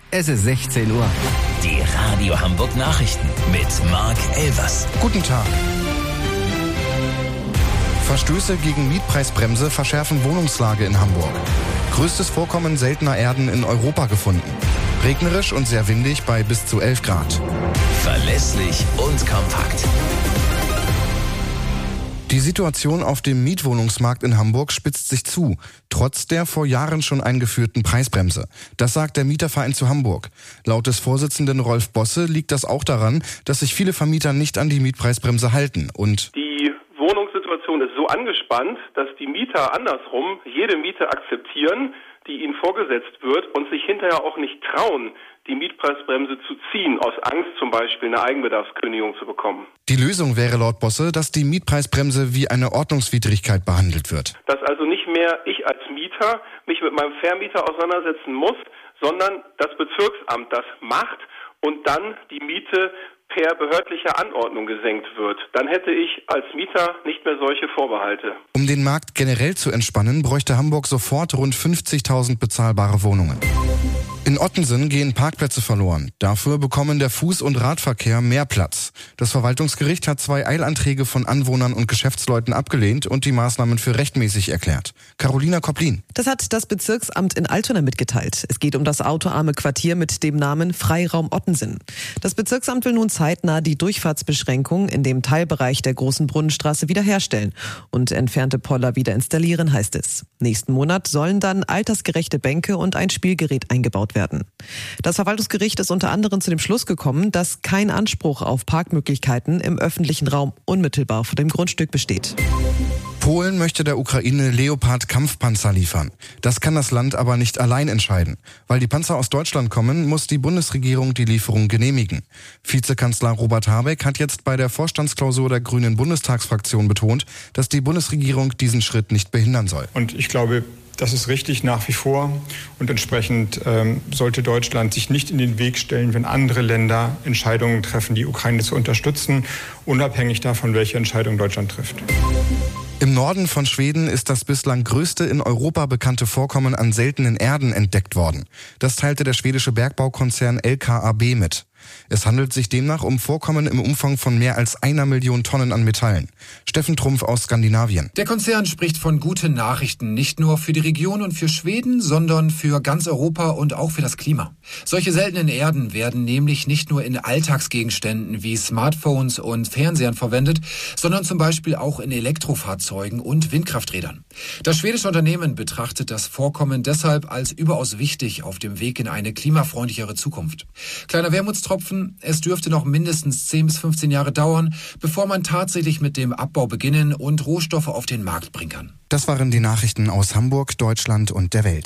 Es ist 16 Uhr. Die Radio Hamburg Nachrichten mit Mark Elvers. Guten Tag. Verstöße gegen Mietpreisbremse verschärfen Wohnungslage in Hamburg. Größtes Vorkommen seltener Erden in Europa gefunden. Regnerisch und sehr windig bei bis zu 11 Grad. Verlässlich und kompakt. Die Situation auf dem Mietwohnungsmarkt in Hamburg spitzt sich zu, trotz der vor Jahren schon eingeführten Preisbremse. Das sagt der Mieterverein zu Hamburg. Laut des Vorsitzenden Rolf Bosse liegt das auch daran, dass sich viele Vermieter nicht an die Mietpreisbremse halten und die Wohnungssituation ist so angespannt, dass die Mieter andersrum jede Miete akzeptieren, die ihnen vorgesetzt wird und sich hinterher auch nicht trauen, die Mietpreisbremse zu ziehen, aus Angst zum Beispiel eine Eigenbedarfskündigung zu bekommen. Die Lösung wäre laut Bosse, dass die Mietpreisbremse wie eine Ordnungswidrigkeit behandelt wird. Dass also nicht mehr ich als Mieter mich mit meinem Vermieter auseinandersetzen muss, sondern das Bezirksamt das macht und dann die Miete per behördlicher Anordnung gesenkt wird. Dann hätte ich als Mieter nicht mehr solche Vorbehalte. Um den Markt generell zu entspannen, bräuchte Hamburg sofort rund 50.000 bezahlbare Wohnungen. In Ottensen gehen Parkplätze verloren. Dafür bekommen der Fuß- und Radverkehr mehr Platz. Das Verwaltungsgericht hat 2 Eilanträge von Anwohnern und Geschäftsleuten abgelehnt und die Maßnahmen für rechtmäßig erklärt. Carolina Kopplin. Das hat das Bezirksamt in Altona mitgeteilt. Es geht um das autoarme Quartier mit dem Namen Freiraum Ottensen. Das Bezirksamt will nun zeitnah die Durchfahrtsbeschränkung in dem Teilbereich der Großen Brunnenstraße wiederherstellen und entfernte Poller wieder installieren, heißt es. Nächsten Monat sollen dann altersgerechte Bänke und ein Spielgerät eingebaut werden. Das Verwaltungsgericht ist unter anderem zu dem Schluss gekommen, dass kein Anspruch auf Parkmöglichkeiten im öffentlichen Raum unmittelbar vor dem Grundstück besteht. Polen möchte der Ukraine Leopard-Kampfpanzer liefern. Das kann das Land aber nicht allein entscheiden. Weil die Panzer aus Deutschland kommen, muss die Bundesregierung die Lieferung genehmigen. Vizekanzler Robert Habeck hat jetzt bei der Vorstandsklausur der Grünen Bundestagsfraktion betont, dass die Bundesregierung diesen Schritt nicht behindern soll. Und ich glaube, das ist richtig nach wie vor und entsprechend sollte Deutschland sich nicht in den Weg stellen, wenn andere Länder Entscheidungen treffen, die Ukraine zu unterstützen, unabhängig davon, welche Entscheidung Deutschland trifft. Im Norden von Schweden ist das bislang größte in Europa bekannte Vorkommen an seltenen Erden entdeckt worden. Das teilte der schwedische Bergbaukonzern LKAB mit. Es handelt sich demnach um Vorkommen im Umfang von mehr als 1 Million Tonnen an Metallen. Steffen Trumpf aus Skandinavien. Der Konzern spricht von guten Nachrichten, nicht nur für die Region und für Schweden, sondern für ganz Europa und auch für das Klima. Solche seltenen Erden werden nämlich nicht nur in Alltagsgegenständen wie Smartphones und Fernsehern verwendet, sondern zum Beispiel auch in Elektrofahrzeugen und Windkrafträdern. Das schwedische Unternehmen betrachtet das Vorkommen deshalb als überaus wichtig auf dem Weg in eine klimafreundlichere Zukunft. Kleiner Wermutstropfen: Es dürfte noch mindestens 10 bis 15 Jahre dauern, bevor man tatsächlich mit dem Abbau beginnen und Rohstoffe auf den Markt bringen kann. Das waren die Nachrichten aus Hamburg, Deutschland und der Welt.